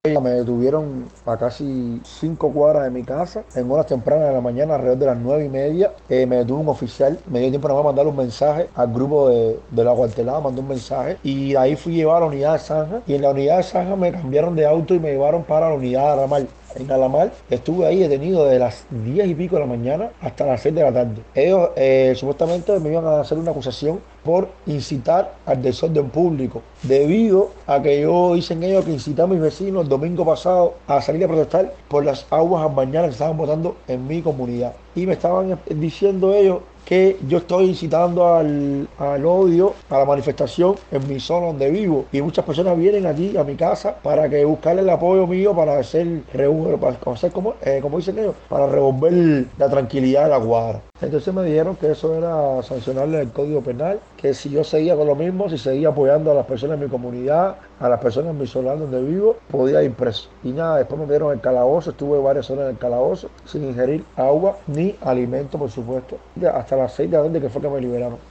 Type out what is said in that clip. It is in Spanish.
Me detuvieron a casi 5 cuadras de mi casa en horas tempranas de la mañana, alrededor de las 9:30. Me detuvo un oficial, me dio tiempo nada más mandar un mensaje al grupo de la cuartelada, mandó un mensaje y ahí fui llevado a la unidad de Zanja y en la unidad de Zanja me cambiaron de auto y me llevaron para la unidad de Aramal. En Alamar estuve ahí detenido desde las 10:y pico de la mañana hasta las 6 de la tarde. Ellos supuestamente me iban a hacer una acusación por incitar al desorden público, debido a que yo dicen ellos que incité a mis vecinos el domingo pasado a salir a protestar por las aguas al bañar que estaban botando en mi comunidad. Y me estaban diciendo ellos que yo estoy incitando al odio, a la manifestación en mi zona donde vivo. Y muchas personas vienen aquí a mi casa para que buscarle el apoyo mío para hacer, para hacer como dicen ellos, para revolver la tranquilidad de la cuadra. Entonces me dijeron que eso era sancionarle el Código Penal, que si yo seguía con lo mismo, si seguía apoyando a las personas en mi comunidad, a las personas en mi solar donde vivo, podía ir preso. Y nada, después me dieron el calabozo, estuve varias horas en el calabozo sin ingerir agua ni alimento, por supuesto, hasta las 6 de la tarde que fue que me liberaron.